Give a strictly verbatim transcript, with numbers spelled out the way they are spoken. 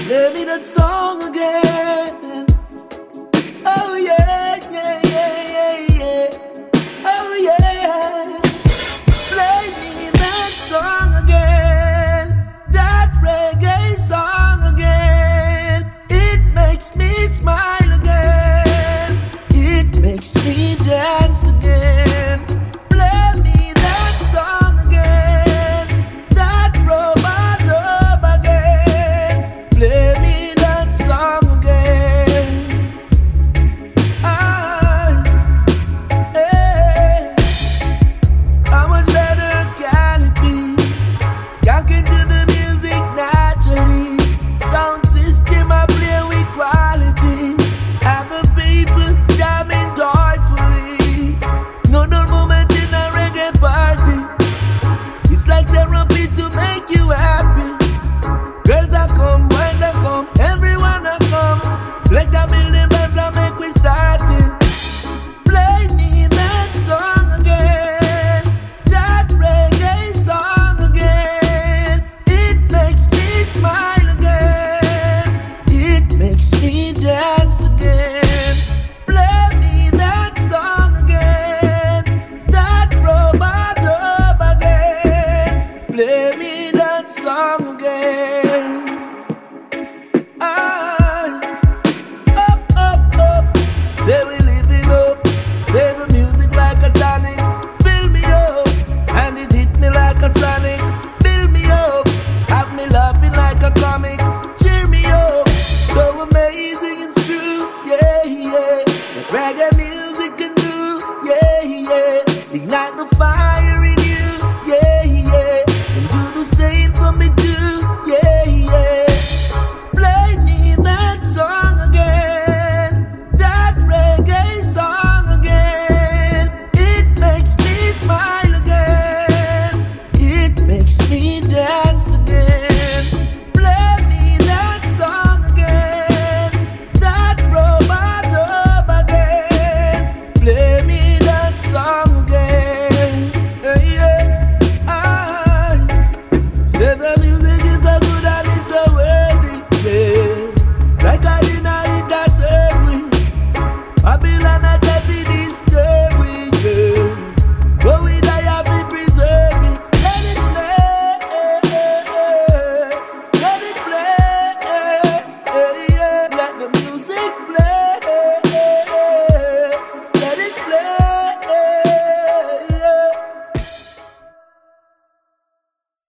Play me that song again. Oh yeah, yeah, yeah, yeah, yeah. Oh yeah. Play me that song again. That reggae song again. It makes me smile again. It makes me dance again. Play me that song again. That robot love again. Play me that song again. I, hey, I would let her can it be. Skanking to the music naturally. Sound system I play with quality. And the people jamming joyfully. No no moment in a reggae party. It's like therapy to make you happy. Girls are come, boys are come, everyone are come. Select a building vibes and make we start it. Play me that song again. That reggae song again. It makes me smile again. It makes me dance again. Play me that song again. That robot dub again. Play me that song again.